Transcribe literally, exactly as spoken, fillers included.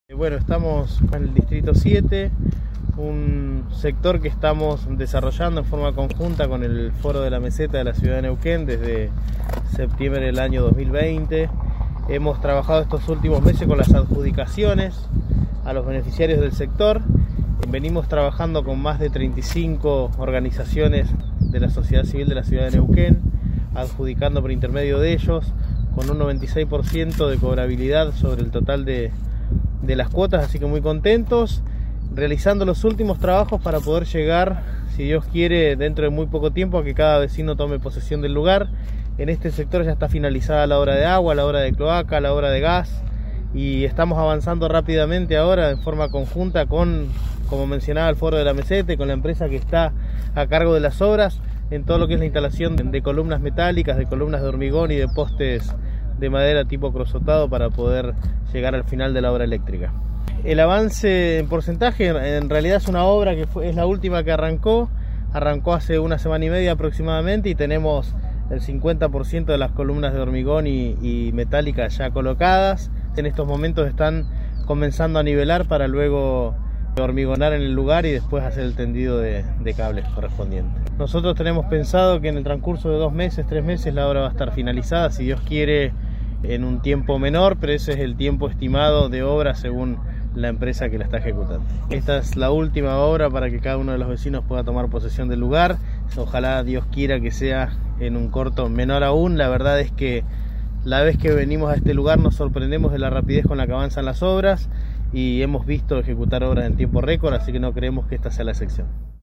Bueno, estamos en el Distrito siete, un sector que estamos desarrollando en forma conjunta con el Foro de la Meseta de la ciudad de Neuquén desde septiembre del año dos mil veinte. Hemos trabajado estos últimos meses con las adjudicaciones a los beneficiarios del sector. Venimos trabajando con más de treinta y cinco organizaciones de la sociedad civil de la ciudad de Neuquén, adjudicando por intermedio de ellos, con un noventa y seis por ciento de cobrabilidad sobre el total de de las cuotas, así que muy contentos, realizando los últimos trabajos para poder llegar, si Dios quiere, dentro de muy poco tiempo a que cada vecino tome posesión del lugar. En este sector ya está finalizada la obra de agua, la obra de cloaca, la obra de gas, y estamos avanzando rápidamente ahora en forma conjunta con, como mencionaba, el Foro de la Meseta y con la empresa que está a cargo de las obras en todo lo que es la instalación de columnas metálicas, de columnas de hormigón y de postes de madera tipo crosotado para poder llegar al final de la obra eléctrica. El avance en porcentaje en realidad es una obra que fue, es la última que arrancó, arrancó hace una semana y media aproximadamente, y tenemos el cincuenta por ciento de las columnas de hormigón y, y metálica ya colocadas. En estos momentos están comenzando a nivelar para luego hormigonar en el lugar y después hacer el tendido de, de cables correspondiente. Nosotros tenemos pensado que en el transcurso de dos meses, tres meses la obra va a estar finalizada, si Dios quiere en un tiempo menor, pero ese es el tiempo estimado de obra según la empresa que la está ejecutando. Esta es la última obra para que cada uno de los vecinos pueda tomar posesión del lugar. Ojalá Dios quiera que sea en un corto menor aún. La verdad es que la vez que venimos a este lugar nos sorprendemos de la rapidez con la que avanzan las obras y hemos visto ejecutar obras en tiempo récord, así que no creemos que esta sea la excepción.